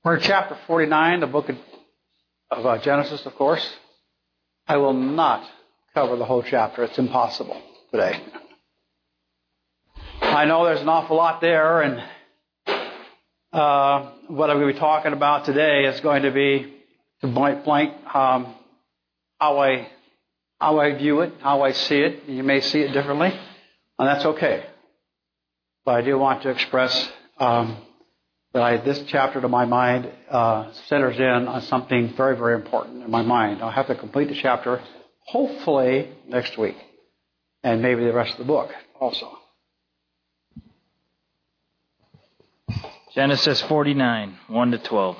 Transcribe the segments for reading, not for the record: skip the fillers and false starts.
We're in chapter 49, the book of Genesis, of course. I will not cover the whole chapter. It's impossible today. I know there's an awful lot there, and what I'm going to be talking about today is going to be to blank how I view it, how I see it. You may see it differently, and that's okay. But I do want to express that this chapter, to my mind, centers in on something very, very important in my mind. I'll have to complete the chapter, hopefully, next week, and maybe the rest of the book also. Genesis 49, 1-12.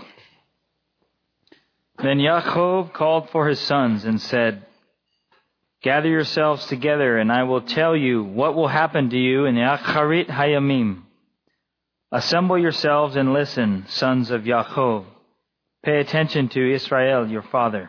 Then Yaakov called for his sons and said, "Gather yourselves together, and I will tell you what will happen to you in Acharit Hayamim. Assemble yourselves and listen, sons of Yaakov. Pay attention to Israel, your father.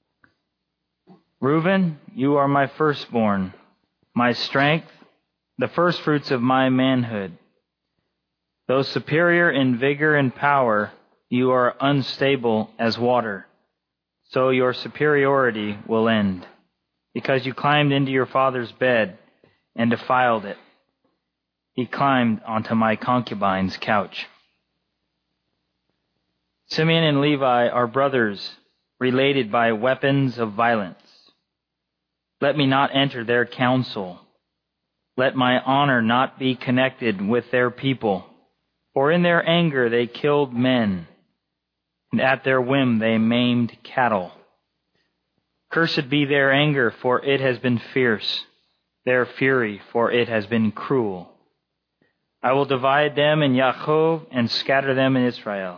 Reuben, you are my firstborn, my strength, the firstfruits of my manhood. Though superior in vigor and power, you are unstable as water. So your superiority will end, because you climbed into your father's bed and defiled it. He climbed onto my concubine's couch." Simeon and Levi are brothers, related by weapons of violence. Let me not enter their council. Let my honor not be connected with their people. For in their anger they killed men, and at their whim they maimed cattle. Cursed be their anger, for it has been fierce, their fury, for it has been cruel. I will divide them in Yaakov and scatter them in Israel.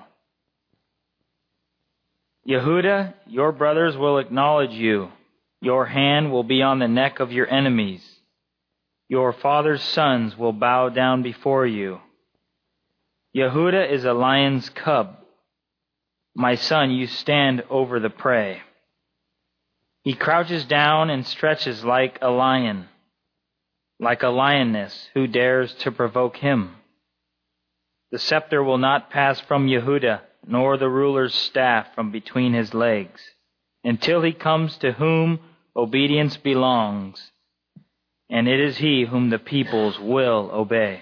Yehuda, your brothers will acknowledge you. Your hand will be on the neck of your enemies. Your father's sons will bow down before you. Yehuda is a lion's cub. My son, you stand over the prey. He crouches down and stretches like a lion, like a lioness who dares to provoke him. The scepter will not pass from Yehuda, nor the ruler's staff from between his legs, until he comes to whom obedience belongs, and it is he whom the peoples will obey.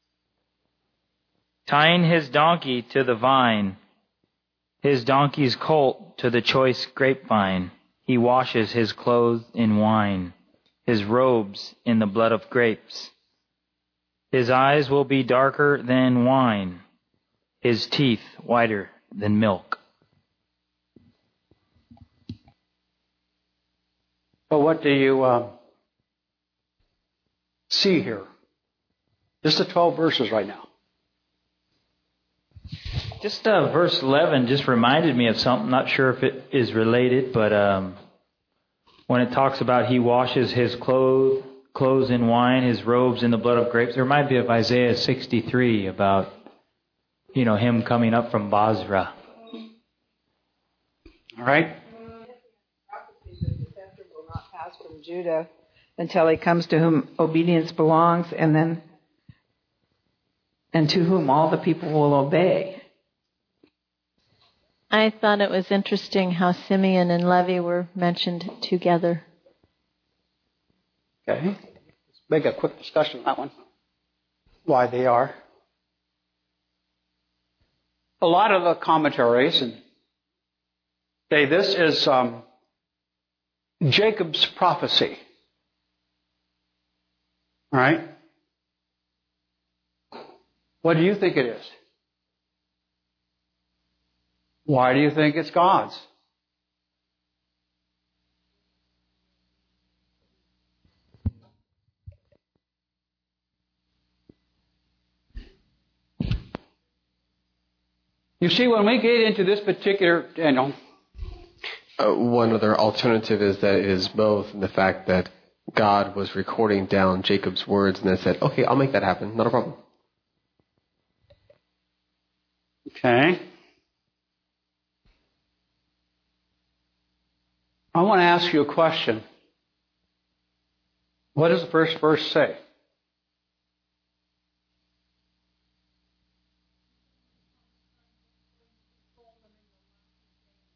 Tying his donkey to the vine, his donkey's colt to the choice grapevine, he washes his clothes in wine, his robes in the blood of grapes. His eyes will be darker than wine, his teeth whiter than milk. But what do you see here? Just the 12 verses right now. Just verse 11 just reminded me of something. Not sure if it is related, but when it talks about he washes his clothes in wine, his robes in the blood of grapes, it reminds me of Isaiah 63 about, him coming up from Basra. All right. The scepter will not pass from Judah until he comes to whom obedience belongs, and to whom all the people will obey. I thought it was interesting how Simeon and Levi were mentioned together. Okay. Let's make a quick discussion on that one. Why they are. A lot of the commentaries say this is Jacob's prophecy. All right? What do you think it is? Why do you think it's God's? You see, when we get into this particular, one other alternative is that it is both in the fact that God was recording down Jacob's words and then said, okay, I'll make that happen, not a problem. Okay. I want to ask you a question. What does the first verse say?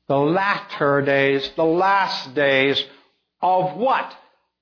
The latter days, the last days of what?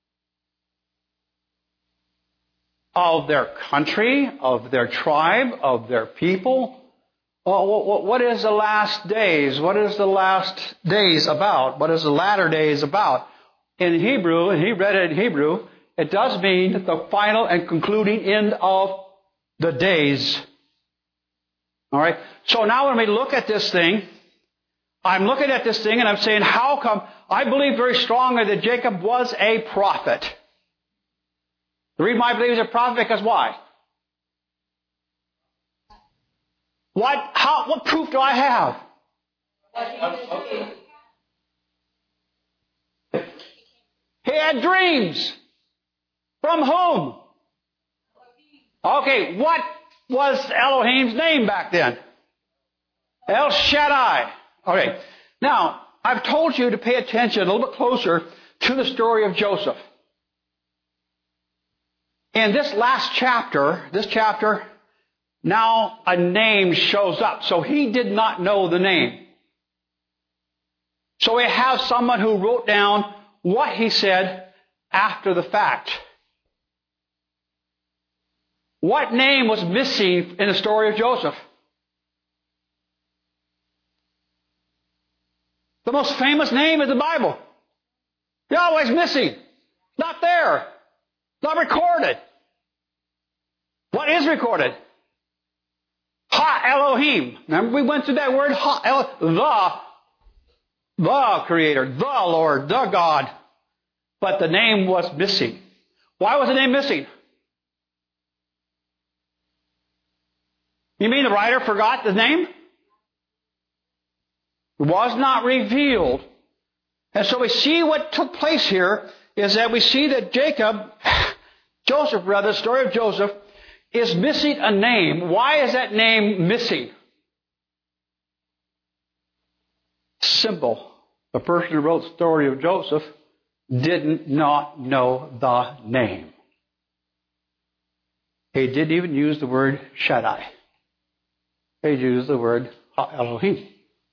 Of their country, of their tribe, of their people. What is the last days? What is the last days about? What is the latter days about? In Hebrew, and he read it in Hebrew, it does mean the final and concluding end of the days. All right? So now when we look at this thing, I'm looking at this thing and I'm saying, how come? I believe very strongly that Jacob was a prophet. The reason why I believe he's a prophet, because why? What proof do I have? He had dreams. From whom? Okay, what was Elohim's name back then? El Shaddai. Okay, now, I've told you to pay attention a little bit closer to the story of Joseph. In this last chapter, now a name shows up. So he did not know the name. So we have someone who wrote down what he said after the fact. What name was missing in the story of Joseph? The most famous name in the Bible. Yahweh's missing. Not there. Not recorded. What is recorded? Ha Elohim. Remember we went through that word? The Creator, the Lord, the God. But the name was missing. Why was the name missing? You mean the writer forgot the name? It was not revealed. And so we see what took place here is that we see that Joseph, the story of Joseph, is missing a name. Why is that name missing? Simple. The person who wrote the story of Joseph did not know the name. He didn't even use the word Shaddai. He used the word Elohim.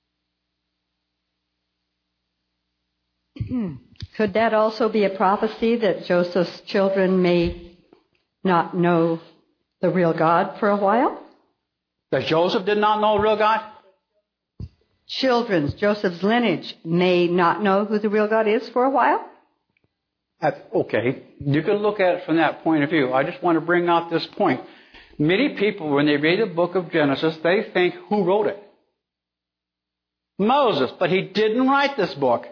Could that also be a prophecy that Joseph's children may not know the real God for a while? That Joseph did not know the real God? Joseph's lineage may not know who the real God is for a while? Okay, you can look at it from that point of view. I just want to bring out this point. Many people, when they read the book of Genesis, they think, who wrote it? Moses, but he didn't write this book.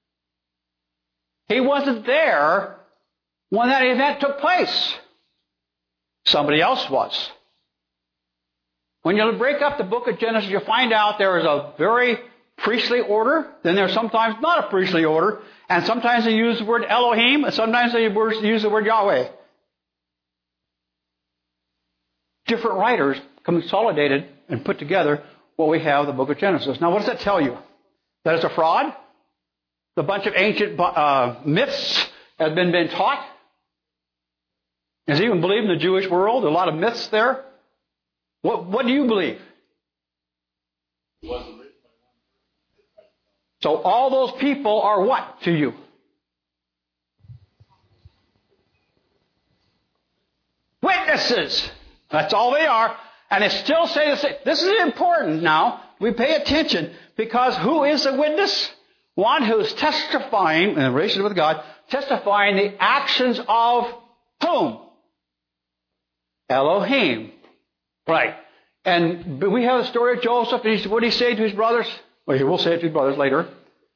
He wasn't there when that event took place. Somebody else was. When you break up the book of Genesis, you find out there is a very priestly order. Then there's sometimes not a priestly order. And sometimes they use the word Elohim, and sometimes they use the word Yahweh. Different writers consolidated and put together what we have in the book of Genesis. Now, what does that tell you? That it's a fraud? The bunch of ancient myths have been taught? Is even believed in the Jewish world? There are a lot of myths there. What do you believe? So all those people are what to you? Witnesses. That's all they are. And they still say the same. This is important now. We pay attention because who is a witness? One who's testifying in relation with God, testifying the actions of whom? Elohim. Right. And we have the story of Joseph. And what did he say to his brothers? Well, he will say it to his brothers later.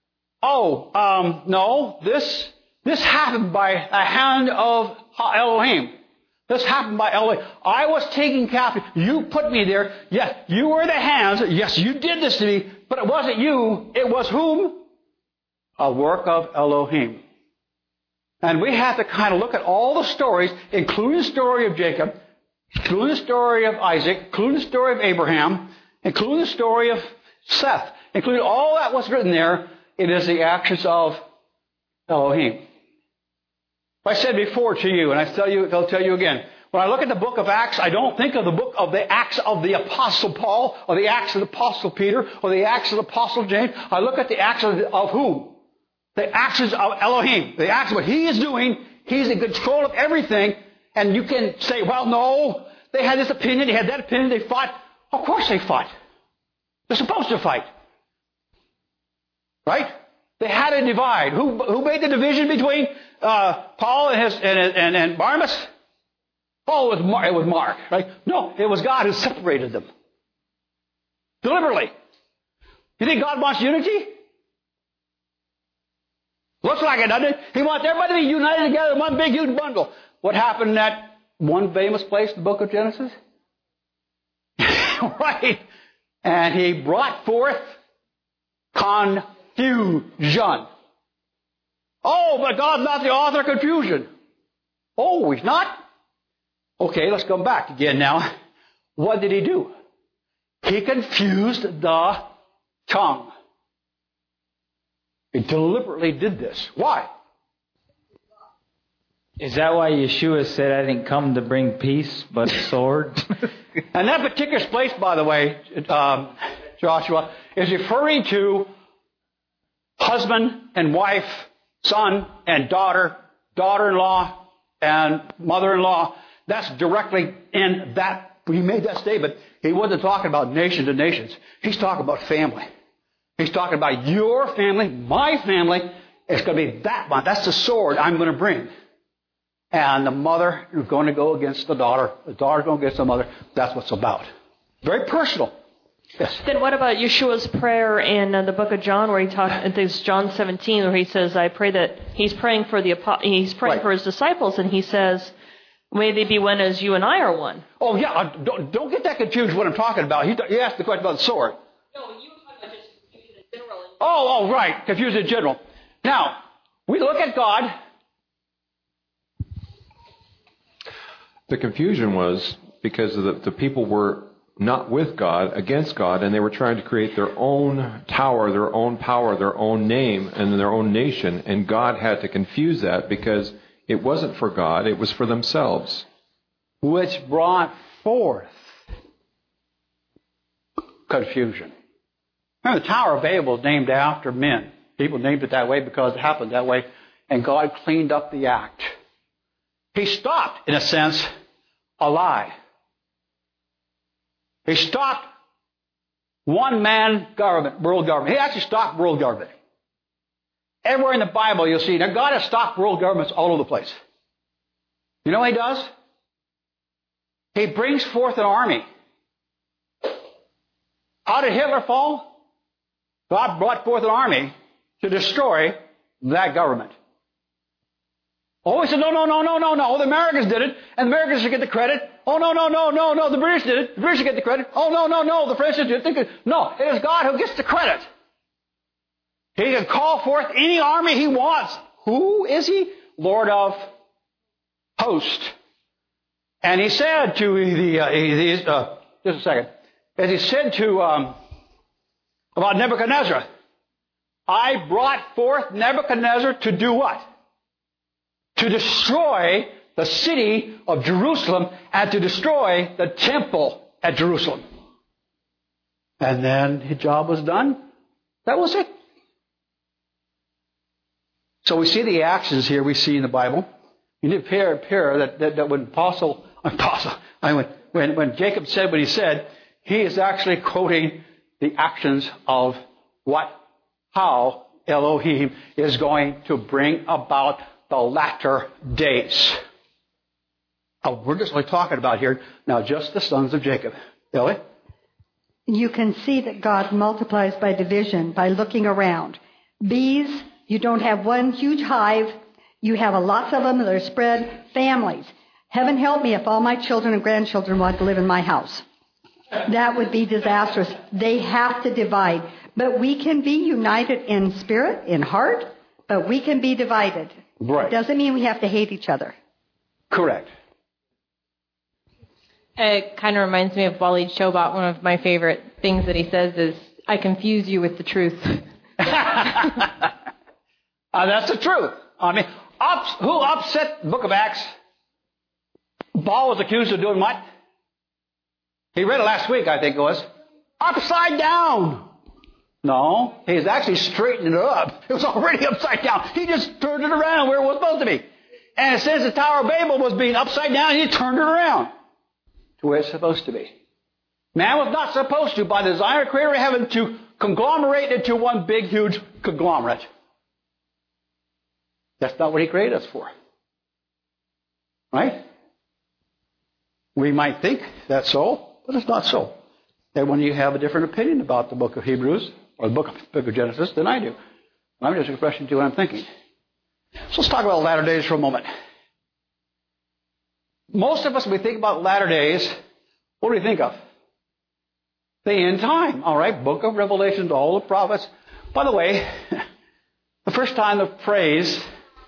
No, this happened by a hand of Elohim. This happened by Elohim. I was taken captive. You put me there. Yes, you were the hands. Yes, you did this to me. But it wasn't you. It was whom? A work of Elohim. And we have to kind of look at all the stories, including the story of Jacob, including the story of Isaac, including the story of Abraham, including the story of Seth, including all that was written there. It is the actions of Elohim. I said before to you, and I'll tell you again, When I look at the book of Acts, I don't think of the book of the Acts of the Apostle Paul, or the Acts of the Apostle Peter, or the Acts of the Apostle James. I look at the Acts of whom? The actions of Elohim. The acts of what He is doing. He's in control of everything. And you can say, well, no, they had this opinion, they had that opinion, they fought. Of course they fought. They're supposed to fight. Right? They had a divide. Who made the division between Paul and Barnabas? Oh, it was Mark, right? No, it was God who separated them. Deliberately. You think God wants unity? Looks like it, doesn't it? He wants everybody to be united together in one big, huge bundle. What happened in that one famous place, the book of Genesis? Right. And He brought forth confusion. Oh, but God's not the author of confusion. Oh, He's not? Okay, let's come back again now. What did He do? He confused the tongue. He deliberately did this. Why? Is that why Yeshua said, I didn't come to bring peace, but a sword? And that particular place, by the way, Joshua, is referring to husband and wife, son and daughter, daughter-in-law and mother-in-law. That's directly in that. He made that statement. He wasn't talking about nation to nations. He's talking about family. He's talking about your family, my family. It's going to be that one. That's the sword I'm going to bring. And the mother is going to go against the daughter. The daughter is going against the mother. That's what it's about. Very personal. Yes. Then what about Yeshua's prayer in the book of John, where he talks? I think it's John 17, where he says, "I pray that he's praying for for his disciples," and he says, "May they be one as you and I are one." Oh yeah, don't get that confused. What I'm talking about. He asked the question about the sword. No, you were talking about just confusion in general. Oh, right, confusion in general. Now we look at God. The confusion was because the people were not with God, against God, and they were trying to create their own tower, their own power, their own name, and their own nation. And God had to confuse that because it wasn't for God, it was for themselves. Which brought forth confusion. Remember, the Tower of Babel is named after men. People named it that way because it happened that way. And God cleaned up the act. He stopped, in a sense, a lie. He stopped one-man government, world government. He actually stopped world government. Everywhere in the Bible you'll see, now God has stopped world governments all over the place. You know what He does? He brings forth an army. How did Hitler fall? God brought forth an army to destroy that government. Oh, he said, no, the Americans did it, and the Americans should get the credit. Oh, no, the British did it. The British should get the credit. Oh, no, the French did it. No, it is God who gets the credit. He can call forth any army He wants. Who is He? Lord of hosts. And He said to just a second. As He said to about Nebuchadnezzar, I brought forth Nebuchadnezzar to do what? To destroy the city of Jerusalem and to destroy the temple at Jerusalem. And then his job was done. That was it. So we see the actions here we see in the Bible. You need to pair that when Jacob said what he said, he is actually quoting the actions of how Elohim is going to bring about the latter days. We're just only talking about here now just the sons of Jacob. Ellie? You can see that God multiplies by division, by looking around. Bees, you don't have one huge hive. You have lots of them that are spread. Families. Heaven help me if all my children and grandchildren want to live in my house. That would be disastrous. They have to divide. But we can be united in spirit, in heart, but we can be divided. Right. Doesn't mean we have to hate each other. Correct. It kind of reminds me of Walid Shobat. One of my favorite things that he says is, I confuse you with the truth. That's the truth. I mean, who upset the book of Acts? Paul was accused of doing what? He read it last week, I think it was. Upside down. No, he's actually straightening it up. It was already upside down. He just turned it around where it was supposed to be. And it says the Tower of Babel was being upside down, and he turned it around to where it's supposed to be. Man was not supposed to, by the design of the Creator of heaven, to conglomerate into one big, huge conglomerate. That's not what He created us for. Right? We might think that's so, but it's not so. And when you have a different opinion about the book of Hebrews, or the book of Genesis, than I do, I'm just expressing to you what I'm thinking. So let's talk about latter days for a moment. Most of us, when we think about latter days, what do we think of? The end time. All right, book of Revelation, all the prophets. By the way, the first time the phrase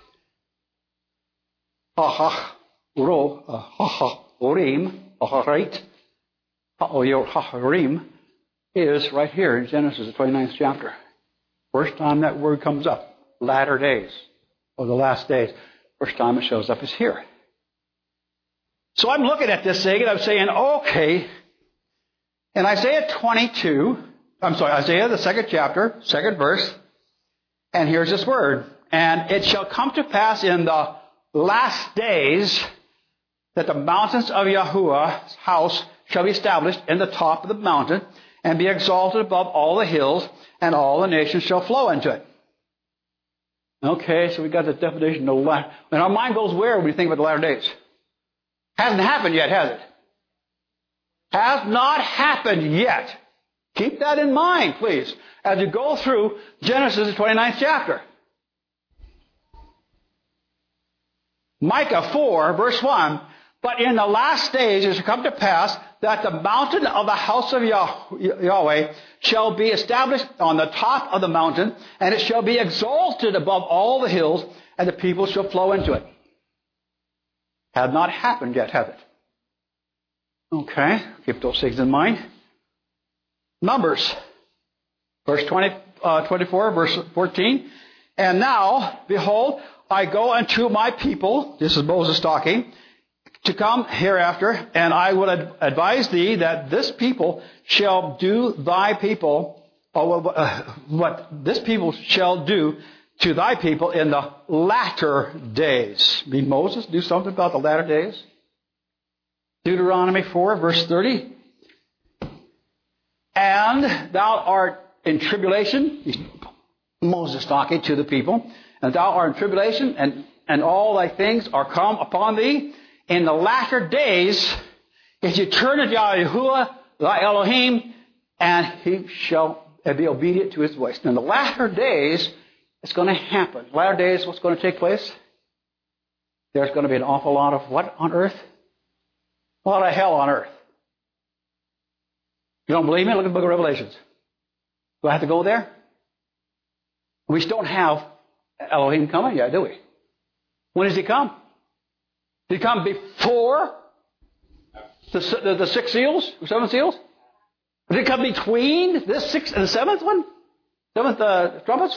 Haharim is right here in Genesis, the 29th chapter. First time that word comes up, latter days, or the last days. First time it shows up is here. So I'm looking at this thing and I'm saying, okay, in Isaiah 22, Isaiah the 2nd chapter, 2nd verse, and here's this word. And it shall come to pass in the last days that the mountains of Yahuwah's house shall be established in the top of the mountain and be exalted above all the hills, and all the nations shall flow into it. Okay, so we got the definition of latter. And our mind goes where when we think about the latter days? Hasn't happened yet, has it? Has not happened yet. Keep that in mind, please, as you go through Genesis, the 29th chapter. Micah 4, verse 1, but in the last days it shall come to pass that the mountain of the house of Yahweh shall be established on the top of the mountain, and it shall be exalted above all the hills, and the people shall flow into it. Had not happened yet, has it? Okay, keep those things in mind. Numbers, verse 24, verse 14. And now, behold, I go unto my people, this is Moses talking, to come hereafter, and I will advise thee that this people shall do thy people, what this people shall do to thy people in the latter days. Did Moses do something about the latter days? Deuteronomy 4, verse 30. And thou art in tribulation, Moses talking to the people, and thou art in tribulation, and all thy things are come upon thee. In the latter days, if you turn to Yahuwah, thy Elohim, and he shall be obedient to his voice. Now, in the latter days, it's going to happen. Latter days, what's going to take place? There's going to be an awful lot of what on earth? A lot of hell on earth. You don't believe me? Look at the book of Revelations. Do I have to go there? We still don't have Elohim coming yet, do we? When does he come? Did he come before the 6 seals, 7 seals? Did he come between this 6th and the 7th one? 7th trumpets?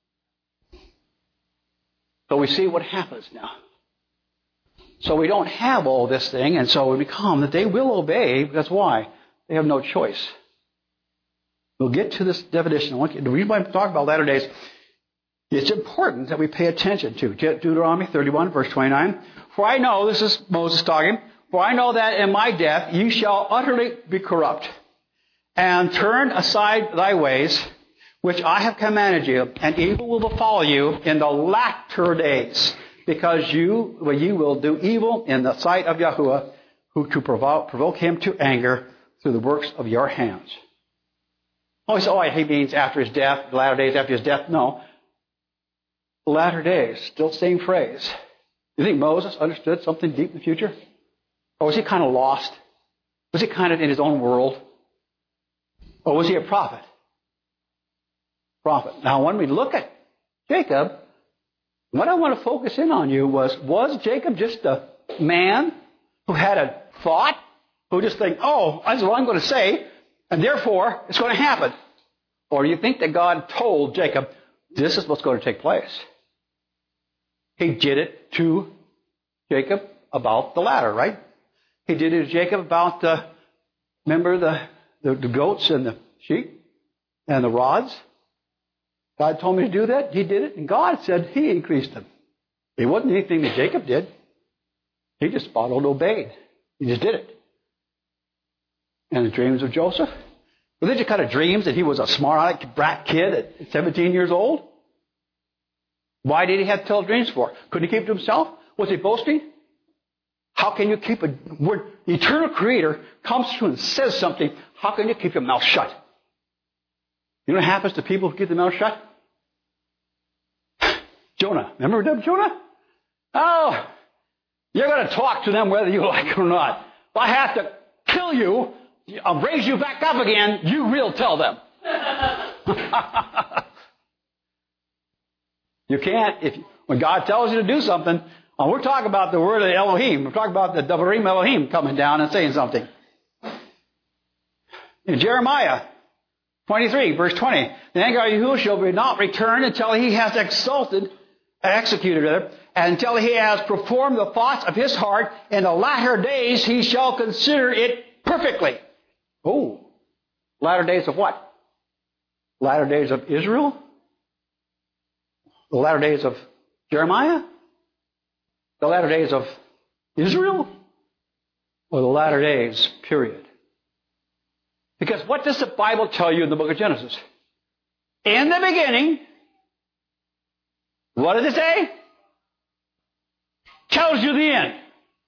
So we see what happens now. So we don't have all this thing, and so when we come, that they will obey, because why? They have no choice. We'll get to this definition. The reason why I'm talking about latter days, it's important that we pay attention to Deuteronomy 31, verse 29. For I know, this is Moses talking, for I know that in my death you shall utterly be corrupt, and turn aside thy ways, which I have commanded you, and evil will befall you in the latter days, because you will do evil in the sight of Yahuwah, who to provoke him to anger through the works of your hands. Oh, he means after his death, the latter days after his death. No. Latter days, still same phrase. You think Moses understood something deep in the future? Or was he kind of lost? Was he kind of in his own world? Or was he a prophet? Prophet. Now, when we look at Jacob, what I want to focus in on you was Jacob just a man who had a thought, who just think, oh, that's what I'm going to say, and therefore it's going to happen? Or do you think that God told Jacob, this is what's going to take place? He did it to Jacob about the ladder, right? He did it to Jacob about remember the goats and the sheep and the rods? God told me to do that. He did it. And God said He increased them. It wasn't anything that Jacob did. He just followed, obeyed. He just did it. And the dreams of Joseph? Were they just kind of dreams that he was a smart brat kid at 17 years old? Why did he have to tell dreams for? Couldn't he keep it to himself? Was he boasting? How can you keep a word? The eternal Creator comes through and says something. How can you keep your mouth shut? You know what happens to people who keep their mouth shut? Jonah. Remember Jonah? Oh, you're going to talk to them whether you like it or not. If I have to kill you, I'll raise you back up again, you will tell them. You can't. When God tells you to do something, we're talking about the word of Elohim. We're talking about the Devarim Elohim coming down and saying something. In Jeremiah 23, verse 20, the anger of Yahushua will not return until he has executed it, and until he has performed the thoughts of his heart. In the latter days he shall consider it perfectly. Oh, latter days of what? Latter days of Israel? The latter days of Jeremiah? The latter days of Israel? Or the latter days, period? Because what does the Bible tell you in the book of Genesis? In the beginning, what does it say? Tells you the end.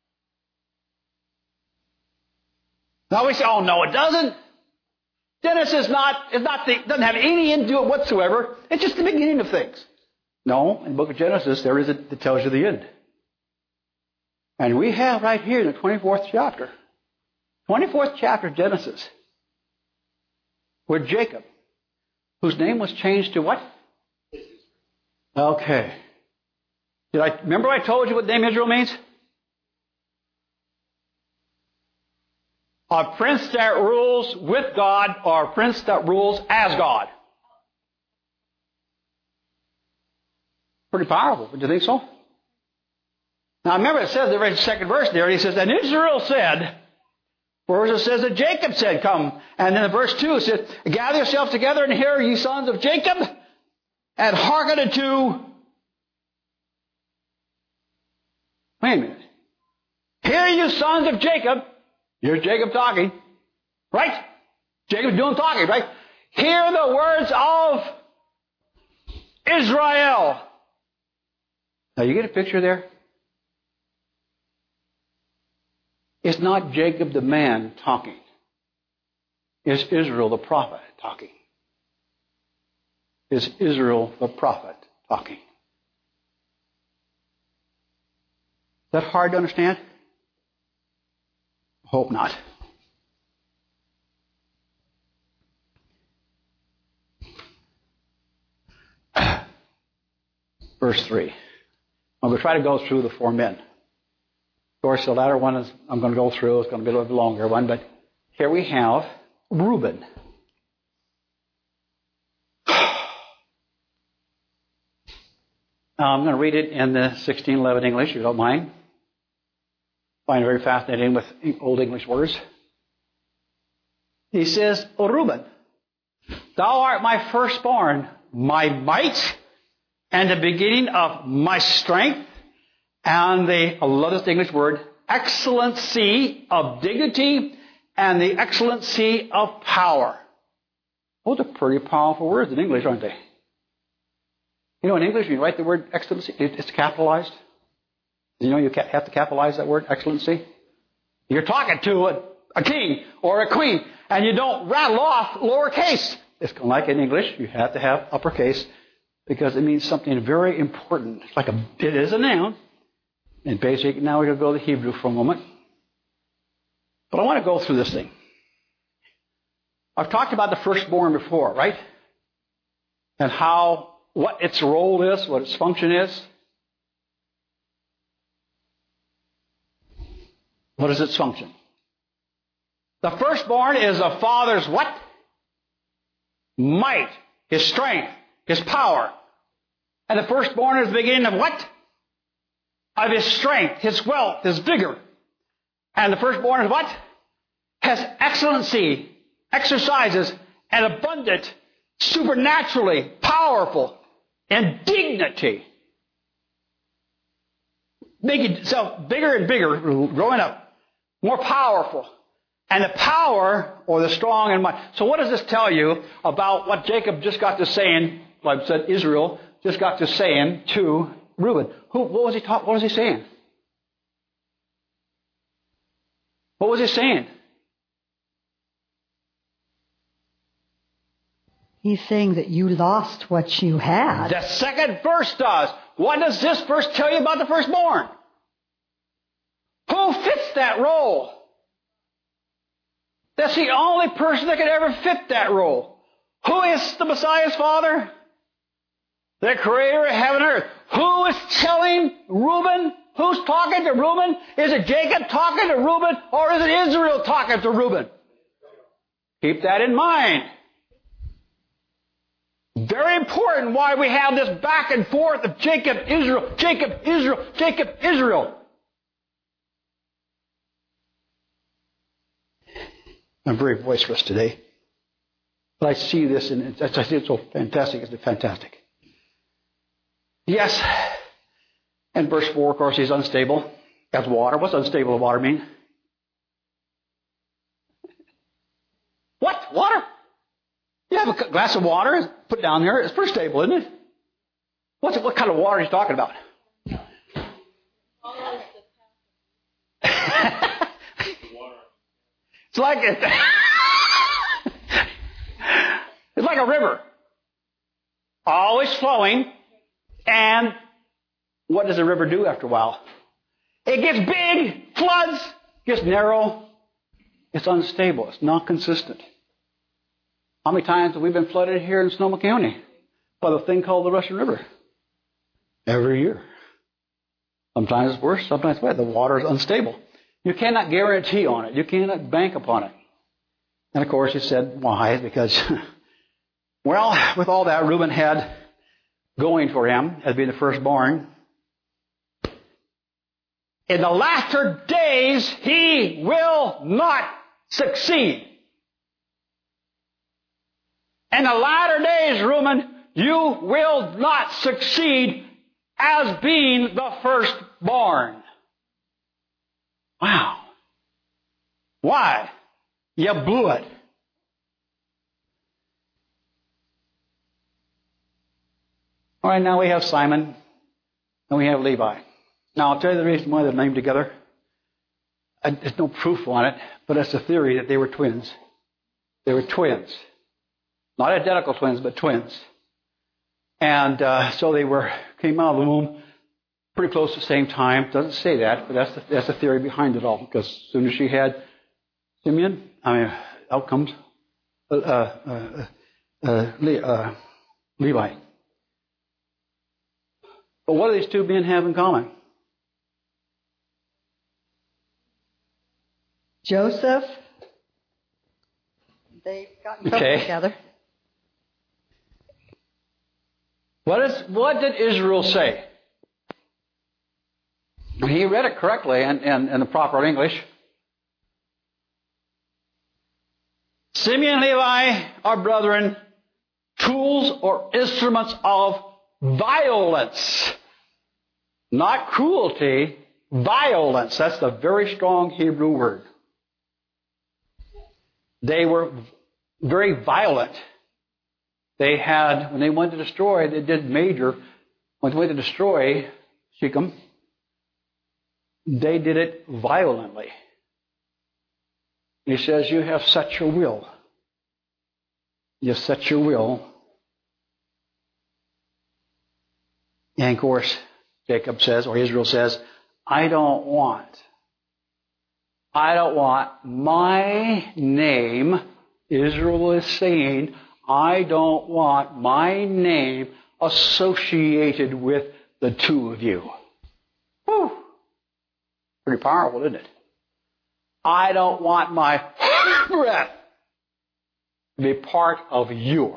Now we say, oh no, it doesn't. Genesis doesn't have any end to it whatsoever. It's just the beginning of things. No, in the book of Genesis, there is it that tells you the end. And we have right here in the 24th chapter, 24th chapter of Genesis, where Jacob, whose name was changed to what? Okay. Remember I told you what the name Israel means? A prince that rules with God, or a prince that rules as God. Pretty powerful, don't you think so? Now remember it says, the very second verse there, he says, and Israel said, first it says that Jacob said, come. And then in verse 2 it says, gather yourselves together and hear, ye sons of Jacob, and hearken unto... Wait a minute. Hear you sons of Jacob. Here's Jacob talking. Right? Jacob's doing talking, right? Hear the words of Israel. Now you get a picture there? It's not Jacob the man talking. It's Israel the prophet talking. It's Israel the prophet talking. Is that hard to understand? Hope not. Verse 3. I'm going to try to go through the four men. Of course, the latter one I'm going to go through. It's going to be a little bit longer one, but here we have Reuben. Now, I'm going to read it in the 1611 English, if you don't mind. I find it very fascinating with Old English words. He says, O Reuben, thou art my firstborn, my might, and the beginning of my strength, and I love this English word, excellency of dignity, and the excellency of power. Those are pretty powerful words in English, aren't they? You know, in English, when you write the word excellency, it's capitalized. You know you have to capitalize that word, excellency? You're talking to a king or a queen, and you don't rattle off lowercase. It's kind of like in English, you have to have uppercase because it means something very important. It's it is a noun. In basic, now we're going to go to the Hebrew for a moment. But I want to go through this thing. I've talked about the firstborn before, right? And what its role is, what its function is. What is its function? The firstborn is a father's what? Might, his strength, his power. And the firstborn is the beginning of what? Of his strength, his wealth, his vigor. And the firstborn is what? Has excellency, exercises an abundant, supernaturally powerful, and dignity. Making itself bigger and bigger, growing up, more powerful. And the power, or the strong and mighty. So what does this tell you about what Jacob just got to saying, like I said, Israel just got to saying to Reuben? What was he saying? What was he saying? He's saying that you lost what you had. The second verse does. What does this verse tell you about the firstborn? Who fits that role? That's the only person that could ever fit that role. Who is the Messiah's father? The creator of heaven and earth. Who is telling Reuben? Who's talking to Reuben? Is it Jacob talking to Reuben, or is it Israel talking to Reuben? Keep that in mind. Very important why we have this back and forth of Jacob, Israel, Jacob, Israel, Jacob, Israel. I'm very voiceless today. But I see this, and I see it's so fantastic. It's fantastic. Yes. And verse 4, of course, he's unstable as water. What's unstable water mean? What? Water? You have a glass of water, put it down there. It's pretty stable, isn't it? What kind of water are you talking about? It's like it's like a river, always flowing. And what does a river do after a while? It gets big, floods, gets narrow. It's unstable. It's not consistent. How many times have we been flooded here in Sonoma County by the thing called the Russian River? Every year. Sometimes it's worse, sometimes it's better. The water is unstable. You cannot guarantee on it. You cannot bank upon it. And of course, he said, why? Because, well, with all that Reuben had going for him as being the firstborn, in the latter days, he will not succeed. In the latter days, Reuben, you will not succeed as being the firstborn. Wow. Why? You blew it. All right, now we have Simon and we have Levi. Now, I'll tell you the reason why they're named together. There's no proof on it, but it's a theory that they were twins. They were twins. Not identical twins, but twins. And so they came out of the womb pretty close at the same time. Doesn't say that, but that's the theory behind it all. Because as soon as she had Simeon, out comes Levi. But what do these two men have in common? Joseph. They've gotten trouble together. What did Israel say? He read it correctly in the proper English. Simeon and Levi are brethren, tools or instruments of violence. Not cruelty, violence. That's the very strong Hebrew word. They were very violent. They had, when they went to destroy, they did major. When they went to destroy Shechem, they did it violently. He says, you have set your will. You set your will. And of course, Jacob says, or Israel says, I don't want my name, Israel is saying, I don't want my name associated with the two of you. Whew. Pretty powerful, isn't it? I don't want my breath to be part of you.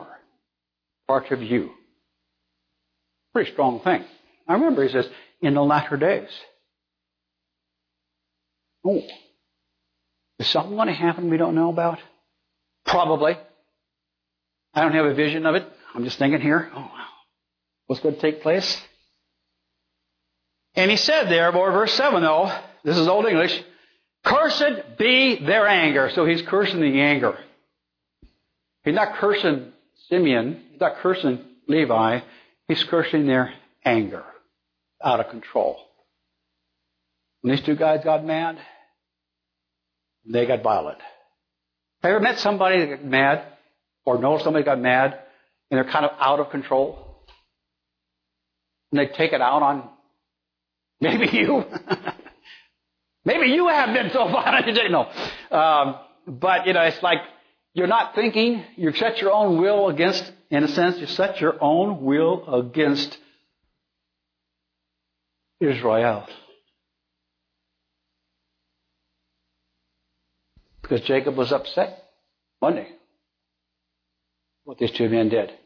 Pretty strong thing. I remember he says, in the latter days. Oh, Is something going to happen we don't know about? Probably. I don't have a vision of it. I'm just thinking here, oh, wow. What's going to take place? And he said there, more verse 7 though, this is Old English, cursed be their anger. So he's cursing the anger. He's not cursing Simeon. He's not cursing Levi. He's cursing their anger. Out of control. When these two guys got mad, they got violent. Have you ever met somebody that got mad or know somebody got mad and they're kind of out of control? And they take it out on maybe you. Maybe you have been so violent. No. But, it's like you're not thinking. You set your own will against, in a sense, you set your own will against Israel. Because Jacob was upset, wasn't he? What these two men did.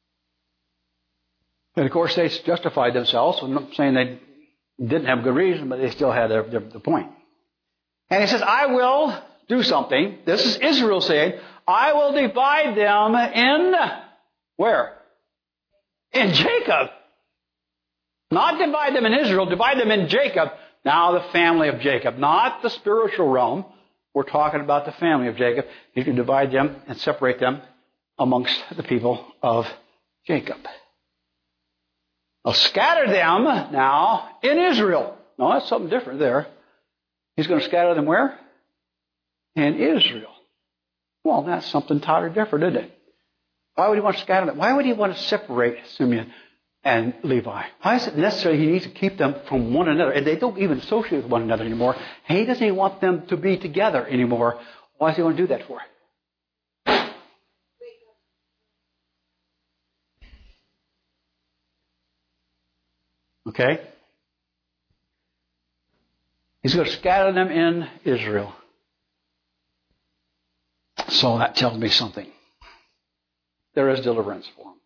And of course they justified themselves. I'm not saying they didn't have good reason, but they still had their point. And he says, I will do something. This is Israel saying, I will divide them in where? In Jacob. Not divide them in Israel, divide them in Jacob. Now the family of Jacob, not the spiritual realm. We're talking about the family of Jacob. You can divide them and separate them amongst the people of Jacob. I'll scatter them now in Israel. No, that's something different there. He's going to scatter them where? In Israel. Well, that's something entirely different, isn't it? Why would he want to scatter them? Why would he want to separate Simeon and Levi? Why is it necessary he needs to keep them from one another? And they don't even associate with one another anymore. And he doesn't even want them to be together anymore. Why does he want to do that for? Okay? He's going to scatter them in Israel. So that tells me something. There is deliverance for them.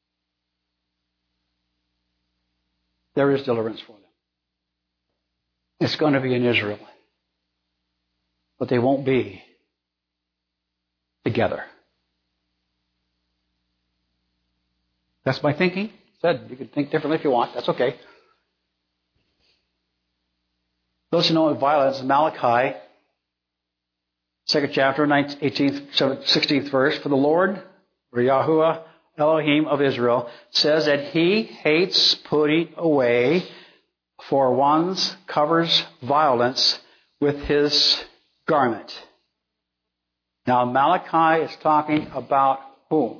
There is deliverance for them. It's going to be in Israel. But they won't be together. That's my thinking. Said you can think differently if you want. That's okay. Those who know of violence, Malachi, 2nd chapter, 18th, 16th verse. For the Lord, or Yahuwah, Elohim of Israel, says that He hates putting away, for one covers violence with his garment. Now Malachi is talking about whom?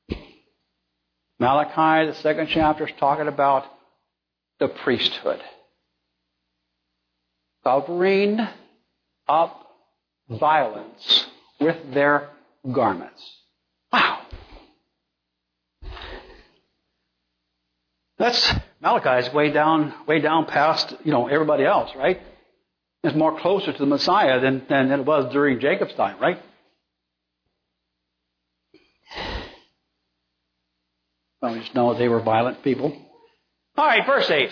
Malachi, the 2nd chapter, is talking about the priesthood. Covering up violence with their garments. Wow. Malachi's way down past, everybody else, right? It's more closer to the Messiah than it was during Jacob's time, right? Well, we just know they were violent people. All right, verse 8.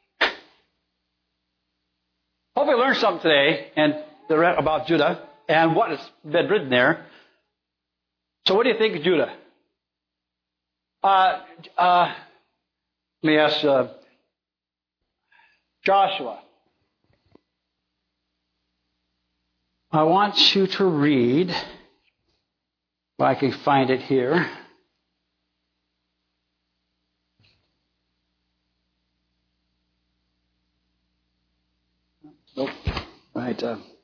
Hope you learned something today about Judah and what has been written there. So what do you think of Judah? Let me ask Joshua. I want you to read, if I can find it here. Nope. Right.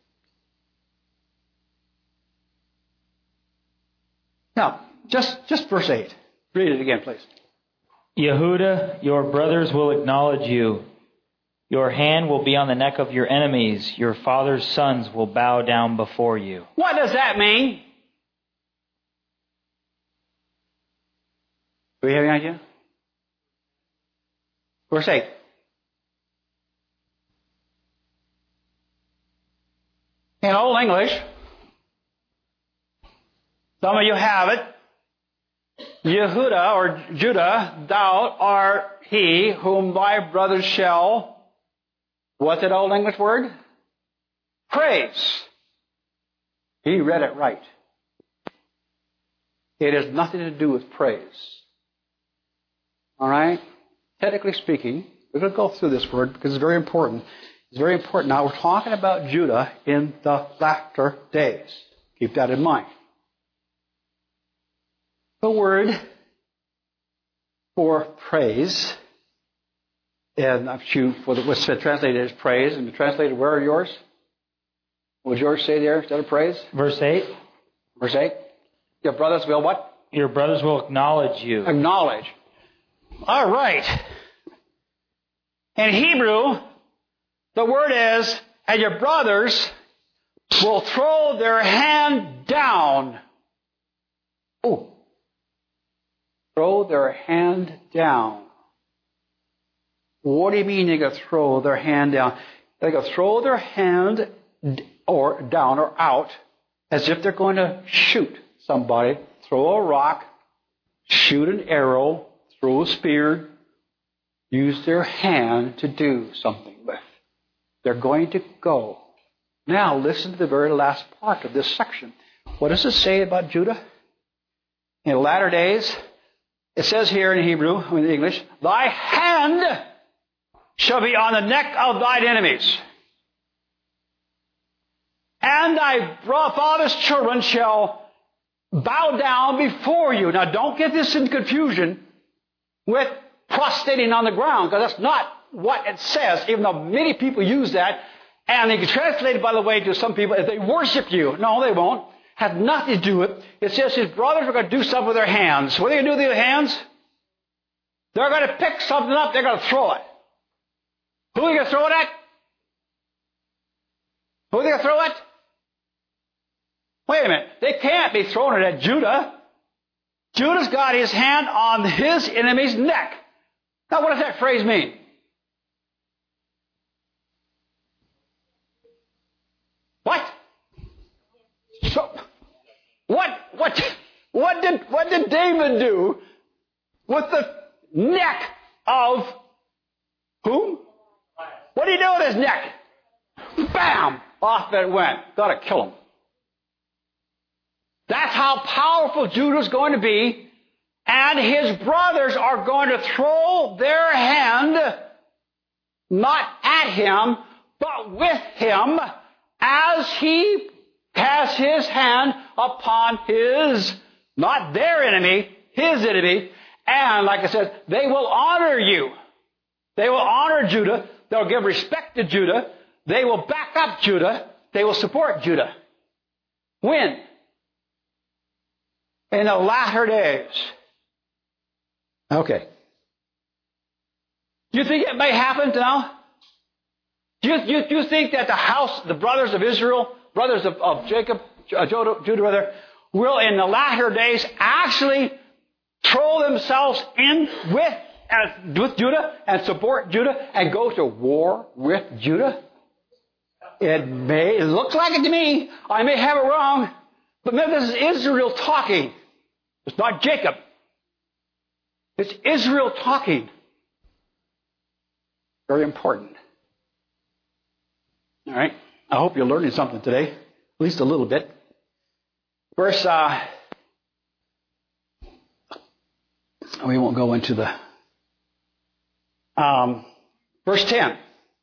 Now, just verse 8. Read it again, please. Yehuda, your brothers will acknowledge you. Your hand will be on the neck of your enemies. Your father's sons will bow down before you. What does that mean? Do we have any idea? Verse 8. In Old English, some of you have it. Yehuda or Judah, thou art he whom thy brothers shall, what's that Old English word? Praise. He read it right. It has nothing to do with praise. All right? Technically speaking, we're going to go through this word because it's very important. It's very important. Now, we're talking about Judah in the latter days. Keep that in mind. The word for praise, and what's translated as praise, and translated, where are yours? What would yours say there instead of praise? Verse 8. Verse 8. Your brothers will what? Your brothers will acknowledge you. Acknowledge. All right. In Hebrew, the word is, and your brothers will throw their hand down. Oh. Throw their hand down. What do you mean they're going to throw their hand down? They're going to throw their hand or down or out as if they're going to shoot somebody, throw a rock, shoot an arrow, throw a spear, use their hand to do something with. They're going to go. Now listen to the very last part of this section. What does it say about Judah? In the latter days, it says here in Hebrew, in English, thy hand shall be on the neck of thine enemies. And thy father's children shall bow down before you. Now don't get this in confusion with prostrating on the ground, because that's not what it says, even though many people use that. And they can translate it, by the way, to some people, if they worship you. No, they won't. Has nothing to do with it. It says his brothers are going to do something with their hands. What are they going to do with their hands? They're going to pick something up. They're going to throw it. Who are they going to throw it at? Who are they going to throw it? Wait a minute. They can't be throwing it at Judah. Judah's got his hand on his enemy's neck. Now, what does that phrase mean? What? So, what did David do with the neck of whom? What did he do with his neck? Bam! Off it went. Got to kill him. That's how powerful Judah's going to be. And his brothers are going to throw their hand, not at him, but with him, as he has his hand upon his, not their enemy, his enemy. And like I said, they will honor you. They will honor Judah. They'll give respect to Judah. They will back up Judah. They will support Judah. When? In the latter days. Okay. Do you think it may happen now? Do you think that the brothers of Israel, brothers of Jacob, Judah rather, will in the latter days actually throw themselves in with Judah and support Judah and go to war with Judah? It looks like it to me. I may have it wrong. But remember, this is Israel talking. It's not Jacob. It's Israel talking. Very important. All right. I hope you're learning something today. At least a little bit. Verse, we won't go into the, verse 10.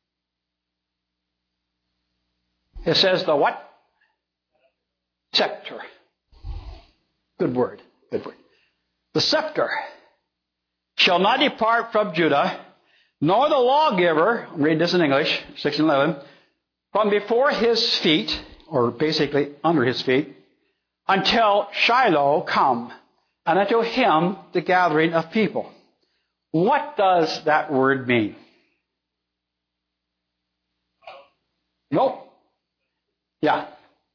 It says the what? Scepter. Good word. Good word. The scepter shall not depart from Judah, nor the lawgiver, I'm reading this in English, 6 and 11, from before his feet, or basically under his feet, until Shiloh come, and unto him the gathering of people. What does that word mean? Nope. Yeah.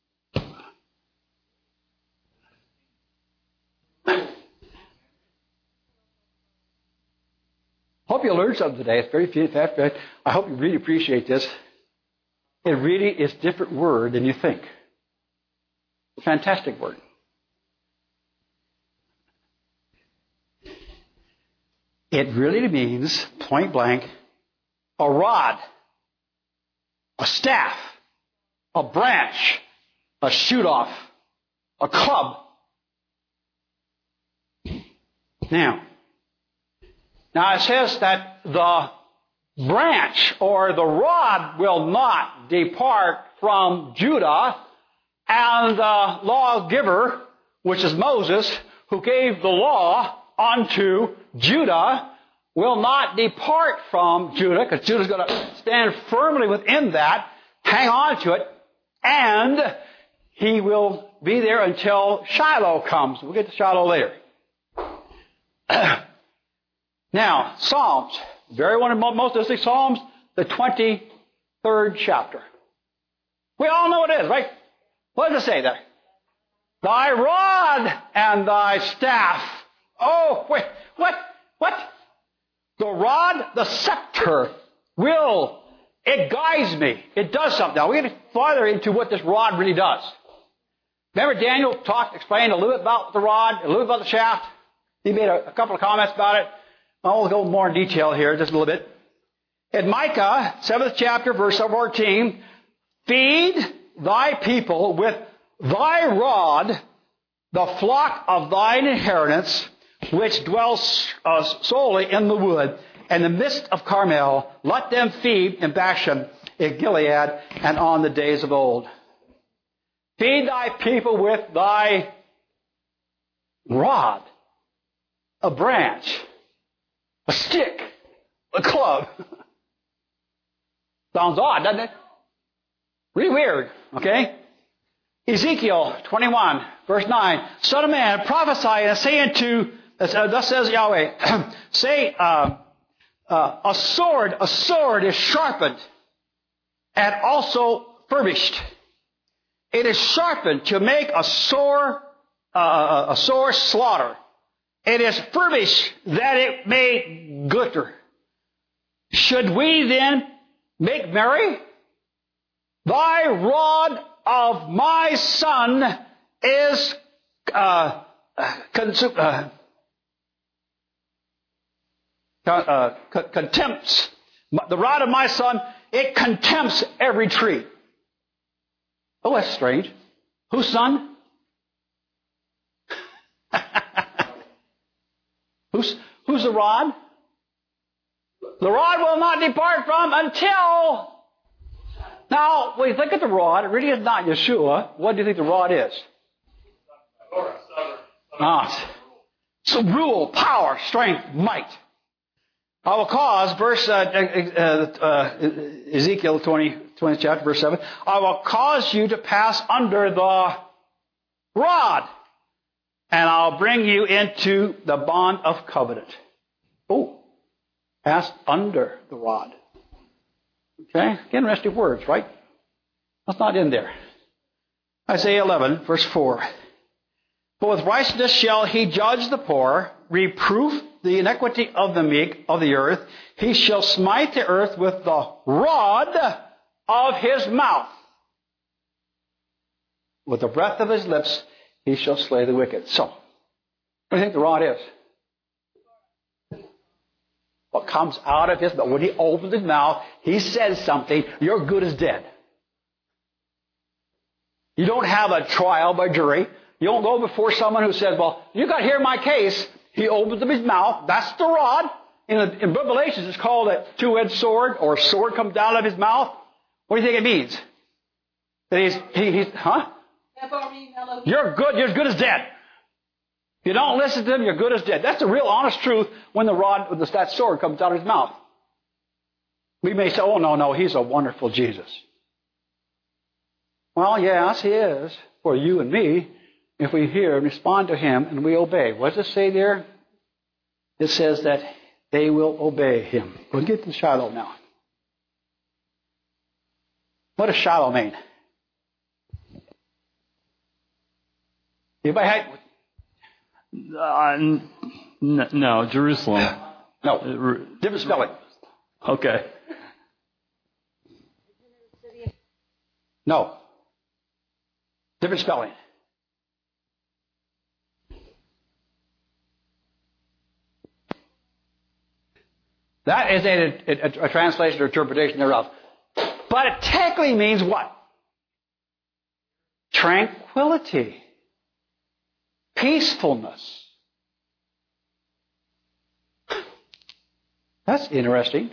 Hope you learned something today. It's very fantastic. I hope you really appreciate this. It really is a different word than you think. A fantastic word. It really means, point blank, a rod, a staff, a branch, a a shoot-off, a club. Now it says that the branch or the rod will not depart from Judah, and the lawgiver, which is Moses, who gave the law unto Judah, will not depart from Judah, because Judah's going to stand firmly within that, hang on to it, and he will be there until Shiloh comes. We'll get to Shiloh later. Now, Psalms. Very one of the most interesting Psalms, the 23rd chapter. We all know what it is, right? What does it say there? Thy rod and thy staff. Oh, wait, what? The rod, the scepter, it guides me. It does something. Now, we're going to get farther into what this rod really does. Remember Daniel explained a little bit about the rod, a little bit about the shaft? He made a couple of comments about it. I'll go more in detail here just a little bit. In Micah, 7th chapter, verse 14, feed thy people with thy rod, the flock of thine inheritance, which dwells solely in the wood, and the midst of Carmel. Let them feed in Bashan, in Gilead, and on the days of old. Feed thy people with thy rod, a branch, a stick, a club. Sounds odd, doesn't it? Really weird, okay? Ezekiel 21, verse 9. Son of man, prophesy and say unto, thus says Yahweh, say, a sword is sharpened and also furbished. It is sharpened to make a sore slaughter. It is furbished that it may glitter. Should we then make merry? Thy rod of my son is contempts. The rod of my son, it contempts every tree. Oh, that's strange. Whose son? Who's the rod? The rod will not depart from until... Now, when you think of the rod, it really is not Yeshua. What do you think the rod is? So rule, power, strength, might. I will cause, Ezekiel 20th chapter, verse 7, I will cause you to pass under the rod, and I'll bring you into the bond of covenant. Oh, pass under the rod. Okay, interesting words, right? That's not in there. Isaiah 11, verse 4. For with righteousness shall he judge the poor, reproof the iniquity of the meek of the earth. He shall smite the earth with the rod of his mouth. With the breath of his lips, he shall slay the wicked. So, what do you think the rod is? What comes out of his mouth. When he opens his mouth, he says something, you're good as dead. You don't have a trial by jury. You don't go before someone who says, well, you got to hear my case. He opens up his mouth. That's the rod. In Revelations, it's called a two-edged sword, or a sword comes down out of his mouth. What do you think it means? That he's You're good as dead. If you don't listen to him, you're good as dead. That's the real honest truth when that sword comes out of his mouth. We may say, oh, no, he's a wonderful Jesus. Well, yes, he is for you and me if we hear and respond to him and we obey. What does it say there? It says that they will obey him. We'll get to Shiloh now. What does Shiloh mean? Anybody had... No, Jerusalem. No, different spelling. Okay. No. Different spelling. That is a translation or interpretation thereof. But it technically means what? tranquility, peacefulness. That's interesting.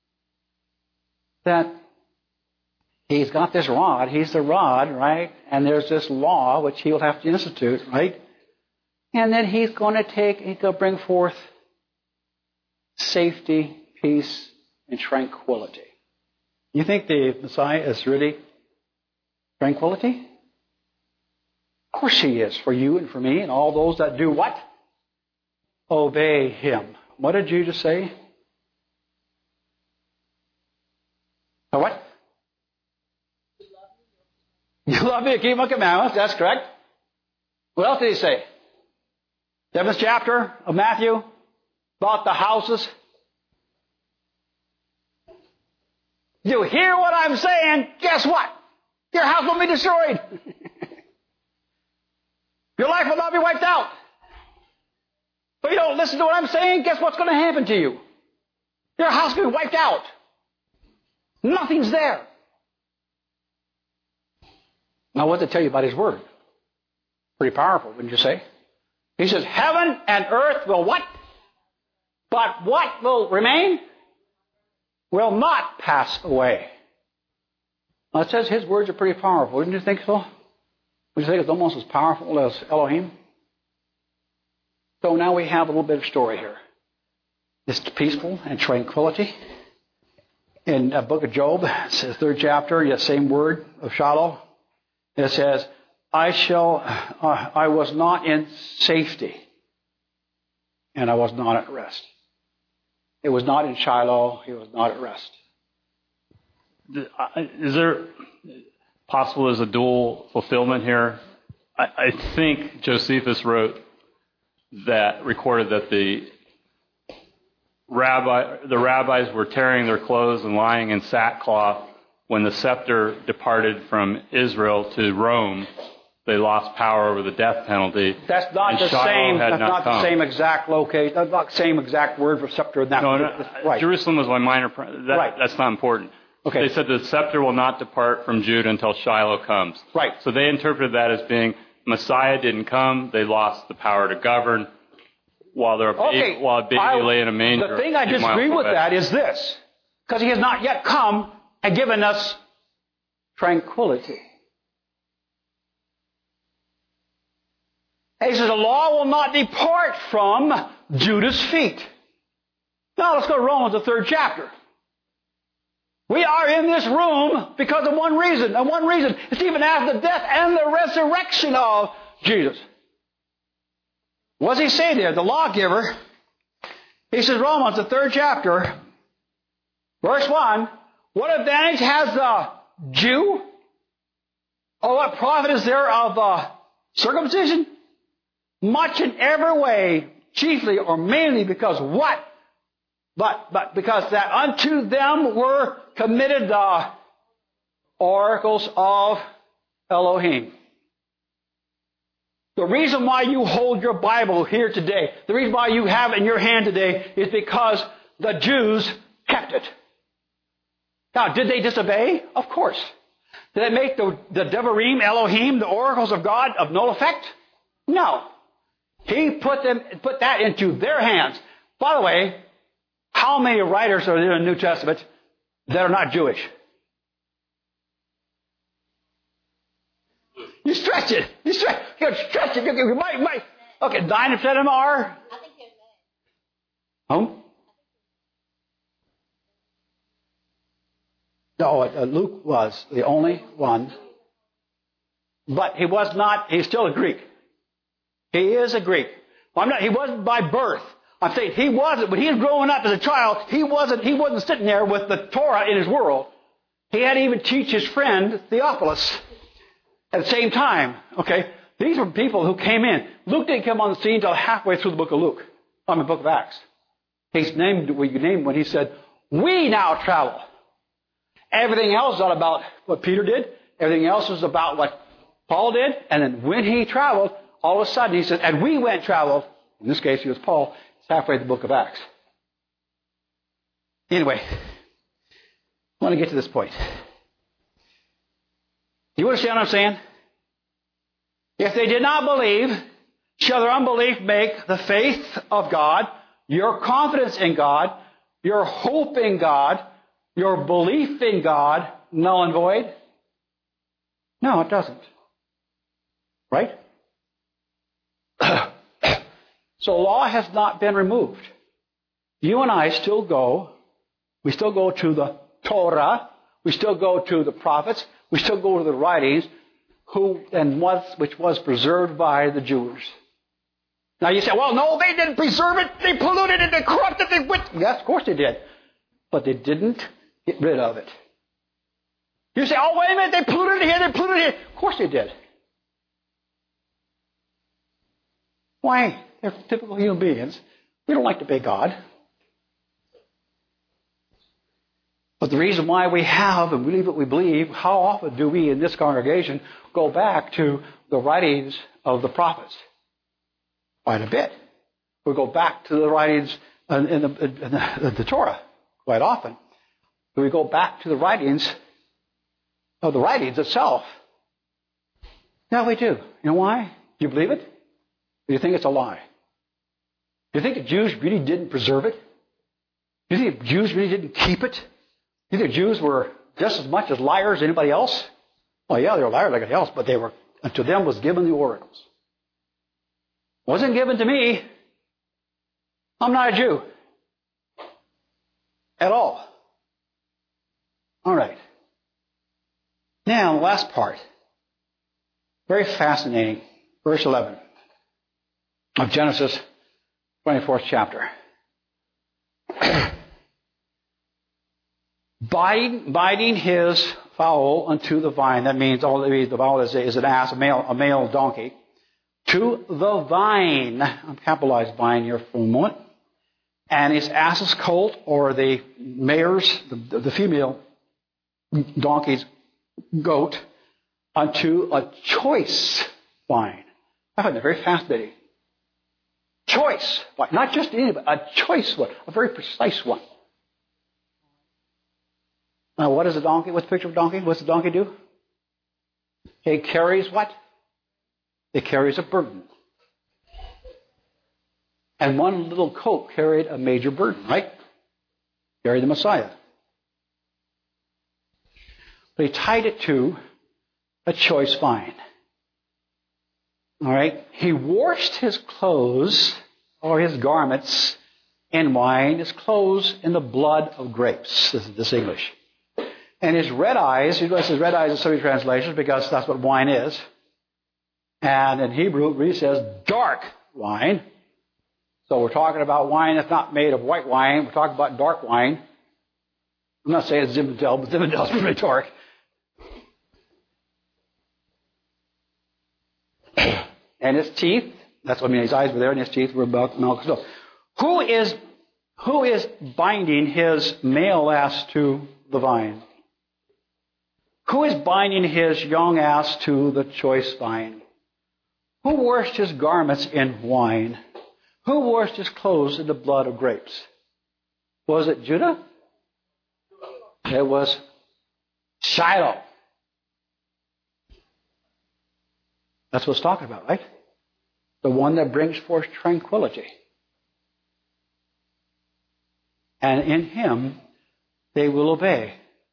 That He's got this rod. He's the rod, right? And there's this law which He will have to institute, right? And then He's going to bring forth safety, peace, and tranquility. You think the Messiah is really tranquility? Of course He is, for you and for me and all those that do what? Obey Him. What did you just say? What? You love me, keep my commandments. That's correct. What else did He say? 7th chapter of Matthew about the houses. You hear what I'm saying? Guess what? Your house will be destroyed. Your life will not be wiped out. But you don't listen to what I'm saying, guess what's going to happen to you? Your house will be wiped out. Nothing's there. Now, what did it tell you about His Word? Pretty powerful, wouldn't you say? He says, heaven and earth will what? But what will remain? Will not pass away. Now, it says His words are pretty powerful. Wouldn't you think so? Would you think it's almost as powerful as Elohim? So now we have a little bit of story here. It's peaceful and tranquility. In the book of Job, it says 3rd chapter, the same word of Shiloh. It says, I was not in safety, and I was not at rest. It was not in Shiloh, he was not at rest. Is there possible there's a dual fulfillment here? I think Josephus recorded that the rabbis were tearing their clothes and lying in sackcloth when the scepter departed from Israel to Rome. They lost power over the death penalty. That's not the same. That's not the same exact location. That's not the same exact word for scepter. Right. Jerusalem was my minor. Right. That's not important. Okay. They said the scepter will not depart from Judah until Shiloh comes. Right. So they interpreted that as being Messiah didn't come. They lost the power to govern while a baby lay in a manger. The thing I disagree with that is this, because He has not yet come and given us tranquility. He says the law will not depart from Judah's feet. Now let's go to Romans, the 3rd chapter. We are in this room because of one reason. And one reason is even after the death and the resurrection of Jesus. What does he say there? The lawgiver. He says, Romans, the 3rd chapter, verse 1, what advantage has the Jew? Or what profit is there of circumcision? Much in every way, chiefly or mainly because what? But because that unto them were committed the oracles of Elohim. The reason why you hold your Bible here today, the reason why you have it in your hand today is because the Jews kept it. Now, did they disobey? Of course. Did they make the Devarim, Elohim, the oracles of God, of no effect? No. He put that into their hands. By the way, how many writers are there in the New Testament that are not Jewish? You stretch it. You stretch it. You might. Okay, 9% of them are. I think you're saying. No, Luke was the only one. But he was not, he's still a Greek. He is a Greek. He wasn't by birth. I'm saying he wasn't. When he was growing up as a child, he wasn't sitting there with the Torah in his world. He had to even teach his friend Theophilus at the same time. Okay? These were people who came in. Luke didn't come on the scene until halfway through the book of the book of Acts. He's named when he said, we now travel. Everything else is not about what Peter did. Everything else is about what Paul did. And then when he traveled, all of a sudden he said, and we went traveled. In this case, he was Paul. It's halfway through the book of Acts. Anyway, I want to get to this point. Do you understand what I'm saying? If they did not believe, shall their unbelief make the faith of God, your confidence in God, your hope in God, your belief in God, null and void? No, it doesn't. Right? So law has not been removed. You and I still go. We still go to the Torah. We still go to the prophets. We still go to the writings, which was preserved by the Jews. Now you say, well, no, they didn't preserve it. They polluted it. They corrupted it. Yes, of course they did. But they didn't get rid of it. You say, oh, wait a minute, they polluted it here, they polluted it here. Of course they did. Why? They're typical human beings. We don't like to obey God. But the reason why we have and believe what we believe, how often do we in this congregation go back to the writings of the prophets? Quite a bit. We go back to the writings in the Torah quite often. We go back to the writings of the writings itself. Yeah, we do. You know why? Do you believe it? Or do you think it's a lie? Do you think the Jews really didn't preserve it? Do you think the Jews really didn't keep it? Do you think the Jews were just as much as liars as anybody else? Well, yeah, they were liars like anybody else, but they were, to them was given the oracles. Wasn't given to me. I'm not a Jew. At all. All right. Now, the last part. Very fascinating. Verse 11 of Genesis 24th chapter. Binding his foal unto the vine. That means the foal is an ass, a male donkey. To the vine. I'm capitalized vine here for a moment. And his ass's colt, or the mare's, the female donkey's goat, unto a choice vine. I find that very fascinating. Choice vine. Not just any, but a choice one. A very precise one. Now, what is a donkey? What's the picture of a donkey? What's the donkey do? It carries what? It carries a burden. And one little colt carried a major burden, right? Carried the Messiah. But he tied it to a choice vine. All right? He washed his clothes or his garments in wine, his clothes in the blood of grapes. This English. And his red eyes, he says red eyes in some translations because that's what wine is. And in Hebrew, it really says dark wine. So we're talking about wine that's not made of white wine. We're talking about dark wine. I'm not saying it's Zinfandel, but Zinfandel's pretty dark. And his teeth, that's what I mean, his eyes were there and his teeth were about milk. So who is binding his male ass to the vine? Who is binding his young ass to the choice vine? Who washed his garments in wine? Who washed his clothes in the blood of grapes? Was it Judah? It was Shiloh. That's what it's talking about, right? The one that brings forth tranquility. And in him they will obey.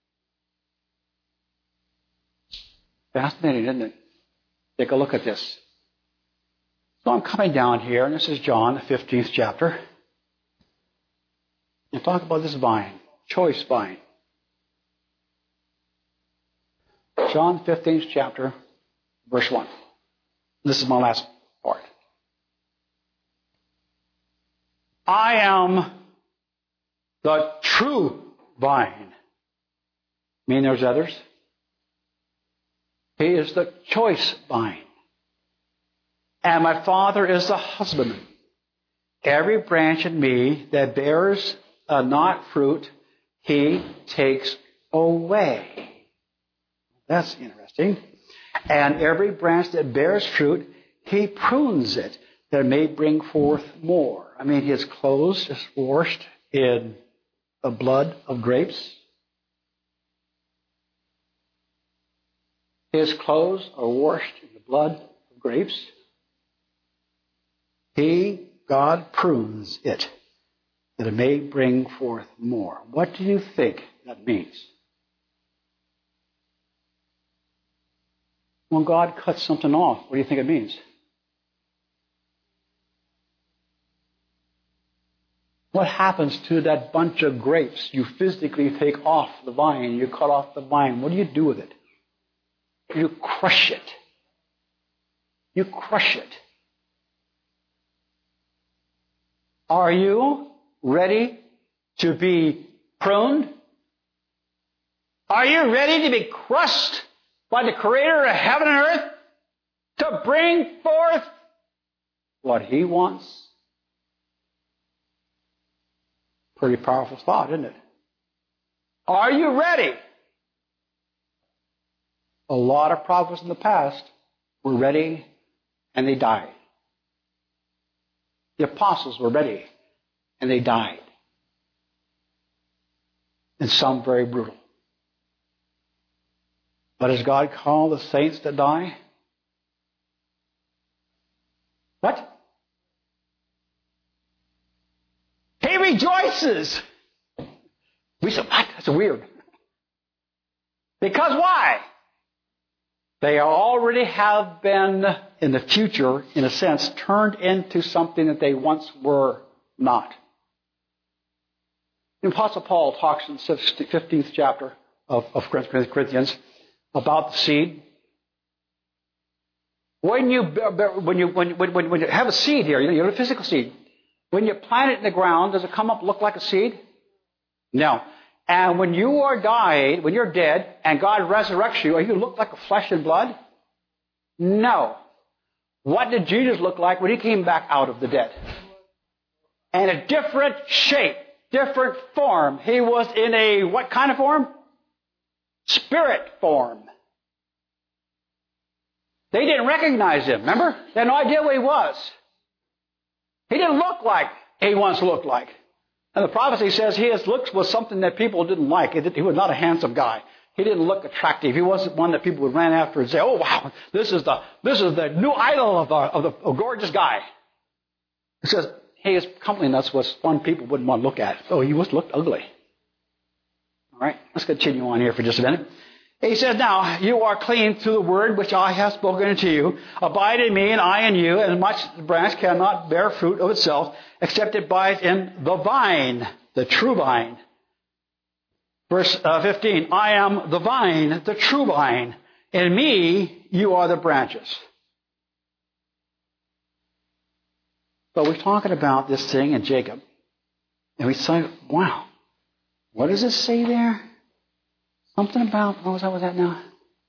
Fascinating, isn't it? Take a look at this. So I'm coming down here, and this is John, the 15th chapter. And talk about this vine, choice vine. John 15th chapter, verse 1. This is my last part. I am the true vine. Mean there's others? He is the choice vine. And my Father is the husbandman. Every branch in me that bears not fruit, he takes away. That's interesting. And every branch that bears fruit, he prunes it, that it may bring forth more. I mean, his clothes is washed in the blood of grapes. His clothes are washed in the blood of grapes. God prunes it, that it may bring forth more. What do you think that means? When God cuts something off, what do you think it means? What happens to that bunch of grapes? You physically take off the vine, you cut off the vine. What do you do with it? You crush it. You crush it. Are you ready to be pruned? Are you ready to be crushed by the Creator of heaven and earth to bring forth what He wants? Pretty powerful thought, isn't it? Are you ready? A lot of prophets in the past were ready and they died. The apostles were ready and they died. And some very brutal. But does God call the saints that die? What? He rejoices. We said, what? That's weird. Because why? They already have been, in the future, in a sense, turned into something that they once were not. The Apostle Paul talks in the 15th chapter of 1 Corinthians about the seed. When you have a seed here, you have a physical seed. When you plant it in the ground, does it come up look like a seed? No. And when you are died, when you're dead, and God resurrects you, are you look like a flesh and blood? No. What did Jesus look like when He came back out of the dead? In a different shape, different form. He was in a what kind of form? Spirit form. They didn't recognize Him, remember? They had no idea who He was. He didn't look like He once looked like. And the prophecy says His looks was something that people didn't like. He was not a handsome guy. He didn't look attractive. He wasn't one that people would run after and say, "Oh wow, this is the new idol of a gorgeous guy." It says his comeliness was one people wouldn't want to look at. Oh, he looked ugly. All right, let's continue on here for just a minute. He says, "Now you are clean through the word which I have spoken unto you. Abide in me, and I in you. And much the branch cannot bear fruit of itself, except it abides in the vine, the true vine." Verse 15, "I am the vine, the true vine. In me you are the branches." But we're talking about this thing in Jacob. And we say, wow, what does it say there? Something about, what was that now?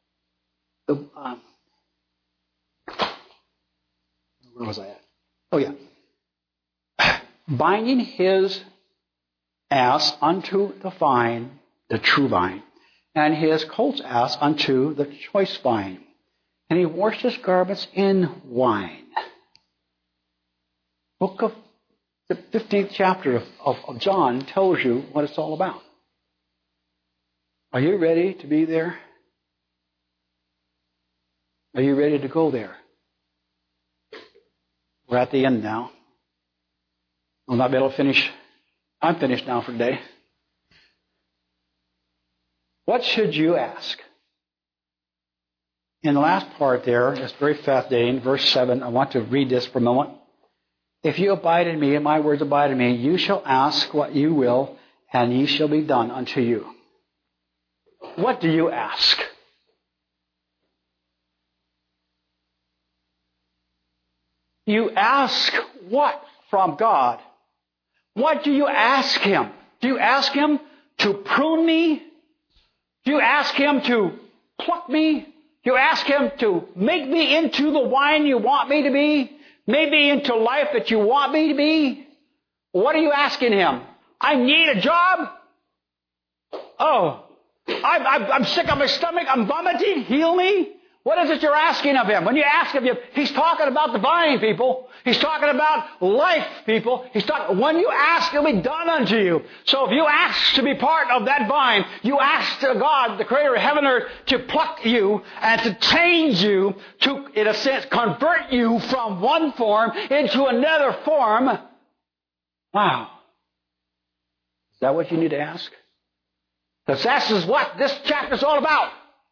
Where was I at? Oh, yeah. Binding his ass unto the vine, the true vine, and his colt's ass unto the choice vine. And he washed his garments in wine. Book of the 15th chapter of John tells you what it's all about. Are you ready to be there? Are you ready to go there? We're at the end now. I'll not be able to finish. I'm finished now for today. What should you ask? In the last part there, it's very fascinating, verse 7. I want to read this for a moment. "If you abide in me, and my words abide in me, you shall ask what you will, and ye shall be done unto you." What do you ask? You ask what from God? What do you ask Him? Do you ask Him to prune me? Do you ask Him to pluck me? Do you ask Him to make me into the wine you want me to be? Maybe into life that you want me to be? What are you asking Him? I need a job? Oh, I'm sick of my stomach. I'm vomiting. Heal me. What is it you're asking of Him? When you ask of Him, He's talking about the vine, people. He's talking about life, people. When you ask, it'll be done unto you. So if you ask to be part of that vine, you ask to God, the Creator of heaven and earth, to pluck you and to change you, to, in a sense, convert you from one form into another form. Wow. Is that what you need to ask? Because that is what this chapter is all about.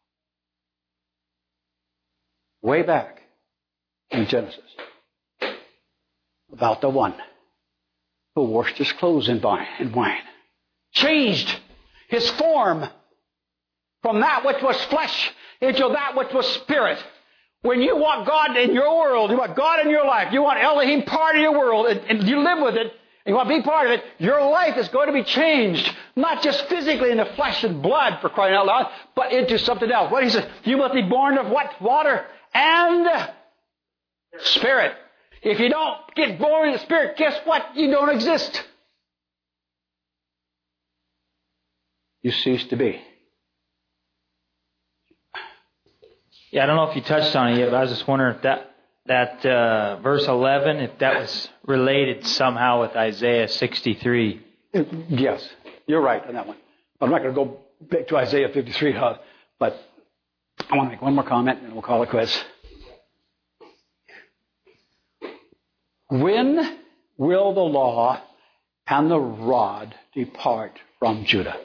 Way back in Genesis, about the one who washed his clothes in wine, changed his form from that which was flesh into that which was spirit. When you want God in your world, you want God in your life, you want Elohim part of your world, and you live with it, and you want to be part of it, your life is going to be changed, not just physically in the flesh and blood, for crying out loud, but into something else. What he says, you must be born of what? Water and Spirit. If you don't get born in the Spirit, guess what? You don't exist. You cease to be. Yeah, I don't know if you touched on it yet, but I was just wondering if that verse 11, if that was related somehow with Isaiah 63. Yes, you're right on that one. I'm not going to go back to Isaiah 53, but I want to make one more comment and we'll call it quits. When will the law and the rod depart from Judah?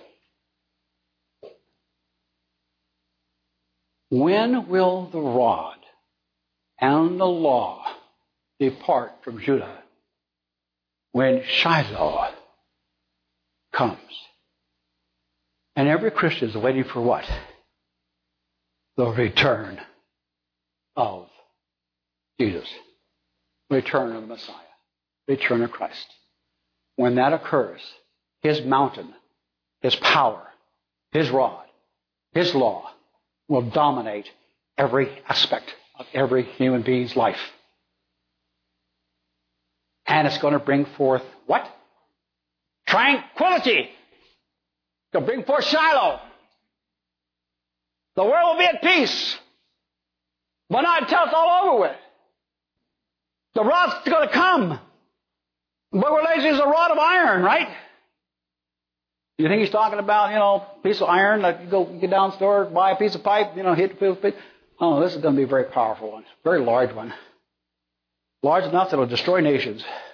When will the rod and the law depart from Judah? When Shiloh comes. And every Christian is waiting for what? The return of Jesus. Return of the Messiah. Return of Christ. When that occurs, His mountain, His power, His rod, His law will dominate every aspect of every human being's life. And it's going to bring forth what? Tranquility. It's going to bring forth Shiloh. The world will be at peace. But not until it's all over with. The rod's going to come. But we're lazy as a rod of iron, right? You think he's talking about, a piece of iron that you get down the store, buy a piece of pipe, hit the piece. Oh, this is going to be a very powerful one. Very large one. Large enough that it will destroy nations.